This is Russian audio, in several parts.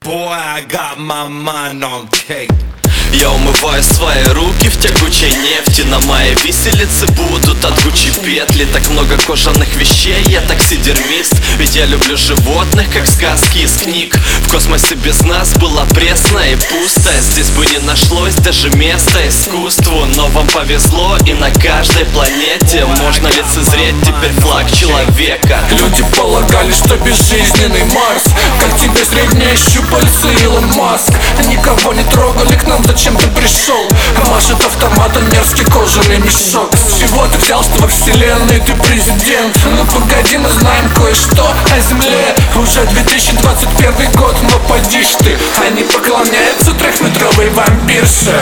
Boy, I got my mind on cake. Я умываю свои руки в тягучей нефти. На моей виселице будут от Гуччи петли. Так много кожаных вещей, я таксидермист. Ведь я люблю животных, как сказки из книг. В космосе без нас было пресно и пусто. Здесь бы не нашлось даже места искусству. Но вам повезло, и на каждой планете можно лицезреть теперь флаг человека. Люди полагали, что безжизненный Марс. Как тебе средние щупальца, Илон Маск. Никого не трогали, к нам зачем ты пришел? Машет автоматом мерзкий кожаный мешок. С чего ты взял, что во вселенной ты президент? Ну погоди, мы знаем кое-что о Земле. Уже 2021 год, но поди ж ты. Они поклоняются трехметровой вампирше.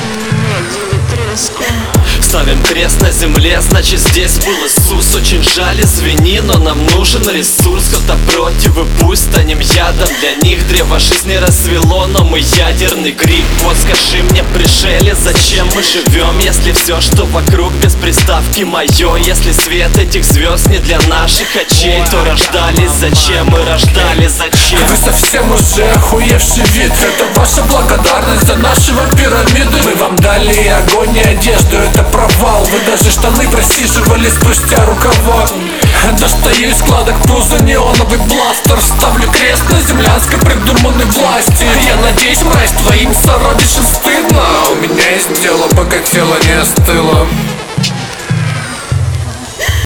Ставим крест на земле, значит здесь был Иисус. Очень жаль, извини, но нам нужен ресурс. Кто-то против, и пусть станем ядом для них. Древо жизни расцвело, но мы ядерный гриб. Вот скажи мне, пришелец, зачем мы живем, если все, что вокруг без приставки мое? Если свет этих звезд не для наших очей, то рождались зачем, мы рождались зачем? Вы совсем уже охуевший вид. Это ваша благодарность за нашего пирамиды. Мы вам дали и огонь, и одежду, это провал. Вы даже штаны просиживали спустя рукава. Достаю из складок пуза неоновый бластер. Ставлю крест на землянской придуманной власти. Я надеюсь, мразь, твоим сородичам стыдно. У меня есть дело, пока тело не остыло.